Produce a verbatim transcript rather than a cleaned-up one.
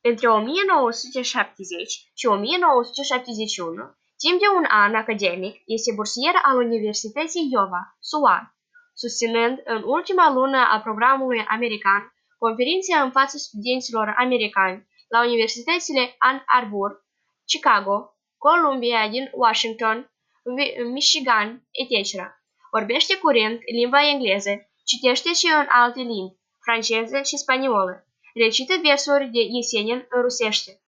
Între o mie nouă sute șaptezeci și o mie nouă sute șaptezeci și unu, timp de un an academic, este bursier al Universității Iowa, S U A, susținând în ultima lună a programului american conferințe în fața studenților americani la universitățile Ann Arbor, Chicago, Columbia din Washington, Michigan, et cetera. Vorbește curent limba engleză, citește și în alte limbi, franceză și spaniolă. Recită versuri de Yesenin în rusește.